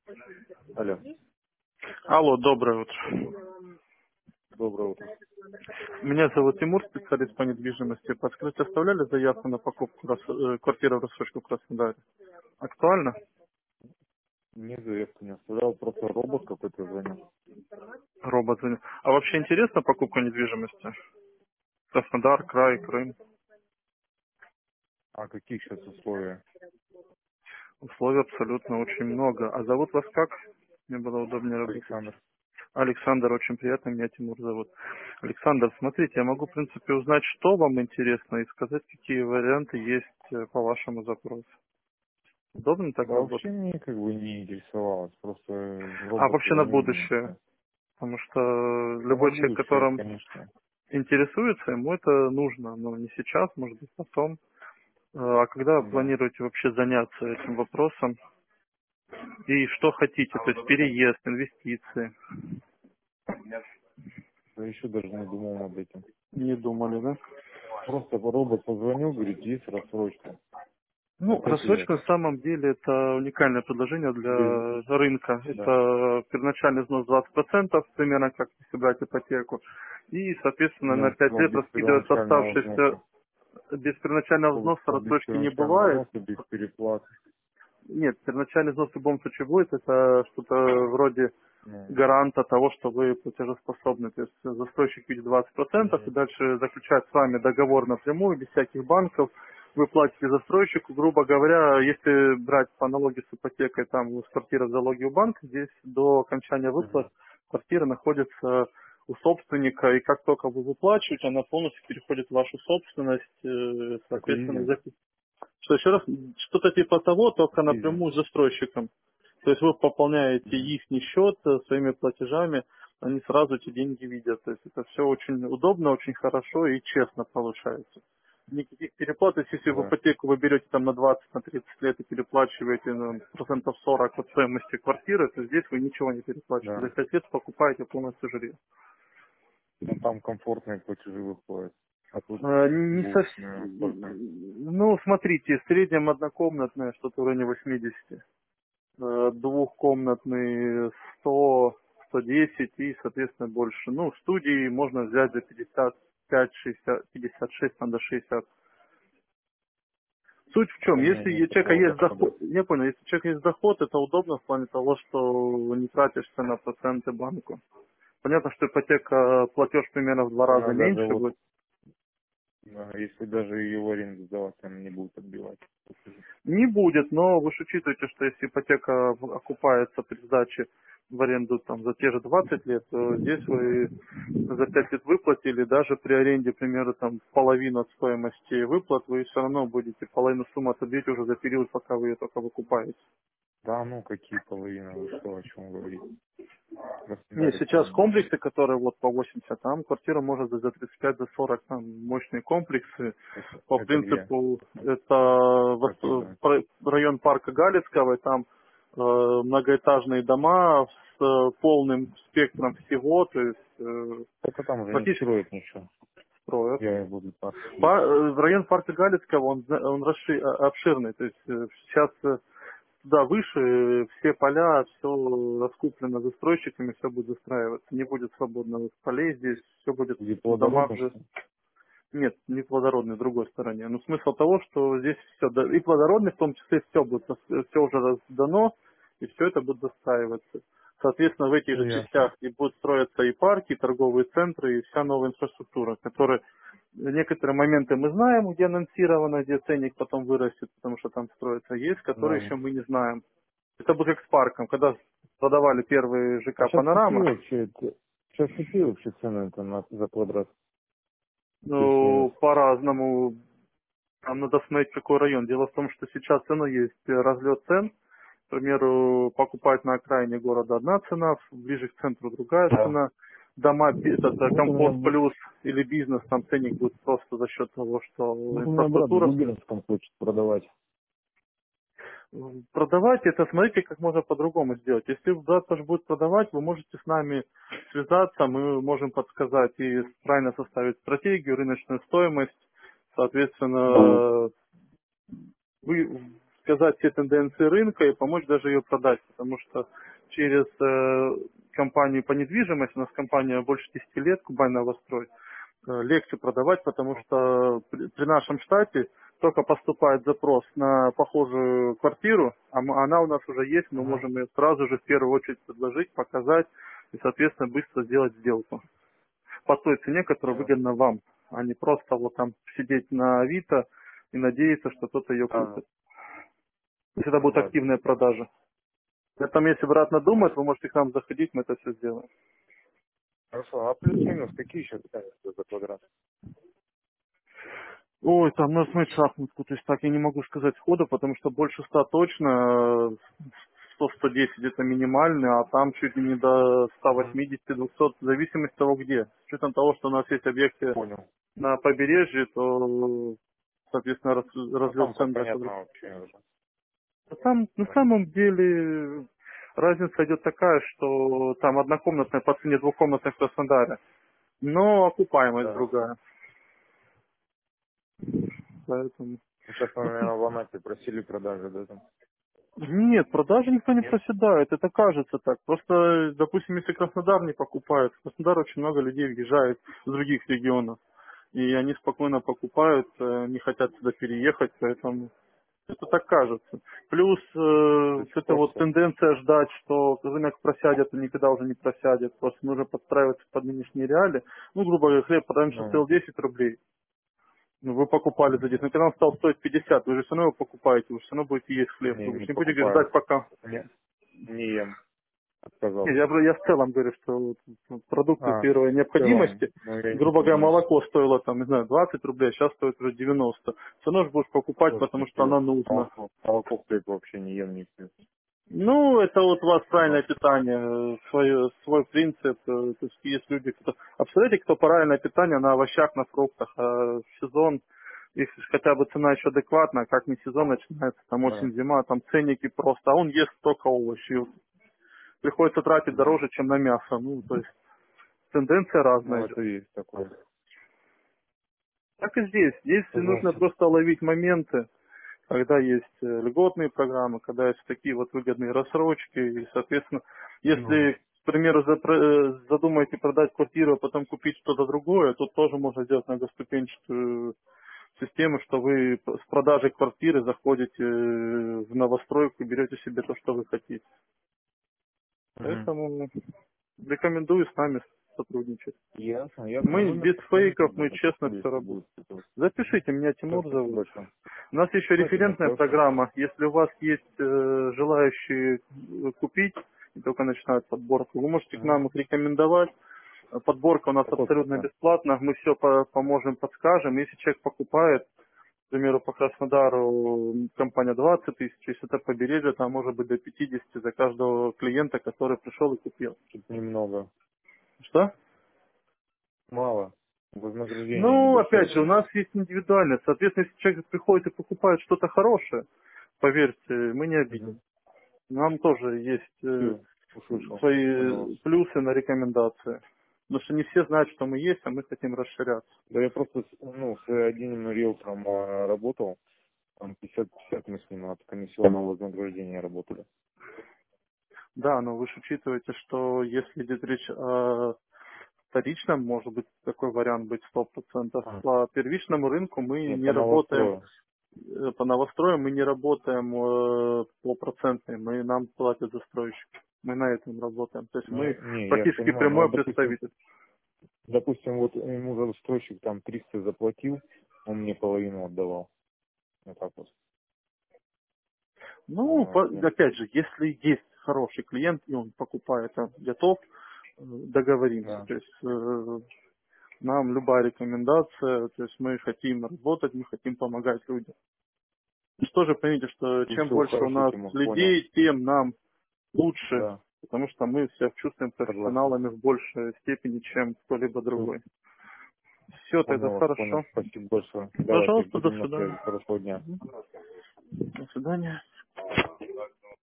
Алло, Алло, доброе утро. доброе утро. Меня зовут Тимур, специалист по недвижимости. Подскажите, оставляли заявку на покупку квартиры в рассрочку в Краснодаре? Актуально? Мне заявку не оставлял, просто робот какой-то звонил. Робот звонит. А вообще интересна покупка недвижимости? Краснодар, край, Крым. А какие сейчас условия? Условий абсолютно очень много. А зовут вас как? Мне было удобнее работать. Александр. Александр, очень приятно, меня Тимур зовут. Александр, смотрите, я могу, в принципе, узнать, что вам интересно, и сказать, какие варианты есть по вашему запросу. Удобно так Да вообще работать? мне как бы не интересовалось, просто А робот вообще на позвонил мне и будущее? все. Потому что Да на любой человек, будущее, которым конечно. интересуется, ему это нужно, но не сейчас, может быть, потом. А когда Да. планируете вообще заняться этим вопросом? И что хотите? То есть переезд, инвестиции? Я еще даже не думал над этим. Не думали, да? Просто робот позвонил, говорит, есть рассрочка на Ну, 5 лет. рассрочка на самом деле это уникальное предложение Без... для рынка. Да. Это первоначальный взнос 20%, примерно как если брать ипотеку. И, соответственно, Я на 5 сказал лет без раскидывается первоначального оставшиеся. взноса. Без первоначального взноса Без рассрочки не первоначального бывает. взноса, без переплаты. Нет, первоначальный взнос в любом случае будет. Это что-то вроде Ну, гаранта того, что вы платежеспособны. То есть застройщик видит 20% и м, дальше заключает с вами договор напрямую, без всяких банков. Вы платите застройщику, грубо говоря, если брать по аналогии с ипотекой, там у вас квартира в залоге у банка, здесь до окончания выплат мгм. квартира находится у собственника, и как только вы выплачиваете, она полностью переходит в вашу собственность, Как соответственно, лизинг. что еще раз, что-то типа того, только Как лизинг. напрямую с застройщиком. То есть вы пополняете Мгм. их счет своими платежами, они сразу эти деньги видят. То есть это все очень удобно, очень хорошо и честно получается. Никаких переплат, то есть если в Да, ипотеку вы берете там на 20, на 30 лет и переплачиваете процентов 40 от стоимости квартиры, то здесь вы ничего не переплачиваете. За да. 5 лет покупаете полностью жилье. Но там комфортные платежи выходят. А тут Не будет, наверное, столько. совсем. Ну, смотрите, в среднем однокомнатная что-то в районе 80. Двухкомнатный 100, 110 и, соответственно, больше. Ну, в студии можно взять за 55, 60, 56, надо 60. Суть в А чем? у меня Если нет у человека такого есть дохода. доход, я понял, если у человека есть доход, это удобно в плане того, что не тратишься на проценты банку. Понятно, что ипотека, платеж примерно в 2 раза Она даже меньше вот, будет. если даже ее в аренду сдавать, она не будет отбивать. Не будет, но вы же учитываете, что если ипотека окупается при сдаче в аренду там, за те же 20 лет, то здесь вы за 5 лет выплатили, даже при аренде, к примеру, там, половину от стоимости выплат, вы все равно будете половину суммы отбить уже за период, пока вы ее только выкупаете. Да, ну какие половины, вы что, о чем говорите? В Не, Краснодаре сейчас цены комплексы, которые вот по 80, там квартира может быть за 35, за 40, там мощные комплексы. По это где? принципу, это Как узнать? район парка Галицкого, и там многоэтажные дома с полным спектром всего, то есть Это там уже не практически строят ничего. строят. Я буду парк ездить. Район парка Галицкого, он обширный, то есть сейчас туда выше, все поля, все раскуплено застройщиками, все будет застраиваться. Не будет свободных полей здесь, все будет Где в домах плодородно, же. что ли? Нет, не плодородный, в другой стороне. Но смысл того, что здесь все, и плодородный, в том числе, все будет, все уже раздано, и все это будет застраиваться. Соответственно, в этих Ну, же ясно. частях и будут строиться и парки, и торговые центры, и вся новая инфраструктура, которая некоторые моменты мы знаем, где анонсировано, где ценник потом вырастет, потому что там строится, есть, которые Да. еще мы не знаем. Это будет как с парком, когда продавали первые А ЖК сейчас какие «Панорама», вообще, сейчас какие вообще цены это за квадрат? ну, Плюс-минус. по-разному. Там надо смотреть, какой район. Дело в том, что сейчас цены есть разлет цен. К примеру, покупать на окраине города одна цена, ближе к центру другая Да. цена. Дома, этот Вот у меня, комфорт плюс или бизнес, там ценник будет просто за счет того, что вот у меня брат в инфраструктура. Губернском хочет продавать. Продавать это, смотрите, как можно по-другому сделать. Если брат тоже будет продавать, вы можете с нами связаться, мы можем подсказать и правильно составить стратегию, рыночную стоимость. Да. Соответственно, вы предсказать все тенденции рынка и помочь даже ее продать, потому что через компанию по недвижимости, у нас компания больше 10 лет, Кубань Новострой, легче продавать, потому что при нашем штате только поступает запрос на похожую квартиру, она у нас уже есть, мы Ага. можем ее сразу же в первую очередь предложить, показать и, соответственно, быстро сделать сделку по той цене, которая Понял. выгодна вам, а не просто вот там сидеть на Авито и надеяться, что кто-то ее А, купит. То есть это будет согласен. активная продажа. Поэтому, если брат надумает, вы можете к нам заходить, мы это все сделаем. Хорошо, а плюс-минус какие еще цены за квадрат? Ой, там на смотреть шахматку, то есть так я не могу сказать сходу, потому что больше 100 точно, 100-110 это минимальный, а там чуть ли не до Ага. 180-200, в зависимости от того где. С учетом того, что у нас есть объекты Понял. на побережье, то, соответственно, Ну разлет там-то цен для квадрата. понятно вообще уже. А там на самом деле разница идет такая, что там однокомнатная по цене двухкомнатной в Краснодаре, но окупаемость Да. другая. Поэтому... Сейчас, наверное, в Анапе просили продажи, да, там? Нет, продажи никто не Нет? проседает, это кажется так. Просто, допустим, если Краснодар не покупает, в Краснодар очень много людей въезжает с других регионов, и они спокойно покупают, не хотят сюда переехать, поэтому это так кажется. Плюс То вот есть эта вот спрос. тенденция ждать, что рынок просядет, он никогда уже не просядет, просто нужно подстраиваться под нынешние реалии. Ну, грубо говоря, хлеб раньше Ну, стоил 10 рублей, ну, вы покупали за 10, но когда он стал стоить 50, вы же все равно его покупаете, вы все равно будете есть хлеб, вы не же не будете покупаю. ждать пока. Не ем. Нет, Отказался. я в целом говорю, что вот продукты А, первой в целом, необходимости, ну я грубо говоря, не молоко стоило там, не знаю, 20 рублей, а сейчас стоит уже 90. Все равно же будешь покупать, потому что оно нужно. молоко, хлеб вообще не ем никаких. Ну, это вот у вас правильное Но, питание, свой принцип. То есть есть люди, кто... А представляете, кто правильное питание на овощах, на фруктах, а в сезон, если хотя бы цена еще адекватная, как не сезон начинается, там да. осень-зима, там ценники просто, а он ест только овощи. И вот приходится тратить Мгм. дороже, чем на мясо. Ну, то есть тенденция разная Ну, идет. это есть такое. Так и здесь. Здесь нужно Согласен. просто ловить моменты, когда есть льготные программы, когда есть такие вот выгодные рассрочки, и, соответственно, Ну, если, к примеру, задумаете продать квартиру, а потом купить что-то другое, то тоже можно сделать многоступенчатую систему, что вы с продажей квартиры заходите в новостройку и берете себе то, что вы хотите. мгм. Поэтому рекомендую с нами сотрудничать. Ясно, ясно. Мы Номер без сохрани фейков, тогда мы на честно почту, все если работаем. будет что-то. Запишите, меня Да, Тимур спасибо зовут. большое. У нас еще Спасибо, референтная хорошо. программа. Если у вас есть желающие купить, и только начинают подборку, вы можете к Мгм. нам их рекомендовать. Подборка у нас Какой абсолютно процент? бесплатна. Мы все поможем, подскажем. Если человек покупает, к примеру, по Краснодару компания 20 тысяч, если это побережье, там может быть до 50 за каждого клиента, который пришел и купил. Тут немного. Что? Мало. Вознаграждение Ну, небольшое опять же, у слишком. нас есть индивидуальность. Соответственно, если человек приходит и покупает что-то хорошее, поверьте, мы не обидим. Угу. Нам тоже есть Все, услышал. Понял свои вас. плюсы на рекомендации. Потому что не все знают, что мы есть, а мы хотим расширяться. Да я просто ну, с одним риэлтором работал. Там 50-50 мы с ним от комиссионного вознаграждения работали. Да, но вы же учитываете, что если идет речь о вторичном, может быть, такой вариант быть 100%. А, По первичному рынку мы нет, не по работаем, новострою. по новостроям мы не работаем по процентной, нам платят застройщик. Мы на этом работаем. То есть Ну, мы не, я практически понимаю. Ну, прямой вот, представитель. допустим, вот ему застройщик там 300 заплатил, он мне половину отдавал. Вот так вот. Ну, Нет. опять же, если есть хороший клиент, и он покупает, готов, договоримся. Да. То есть нам любая рекомендация, то есть мы хотим работать, мы хотим помогать людям. И что же поймите, что Ну, чем все, больше у хорошо, нас Тимур, понял. людей, тем нам лучше, Да, потому что мы себя чувствуем согласен. профессионалами в большей степени, чем кто-либо Все, другой. Все, тогда понял вас, понял. хорошо. Спасибо большое. Давайте, Пожалуйста, до будем на свидания. связи. Хорошего дня. До свидания.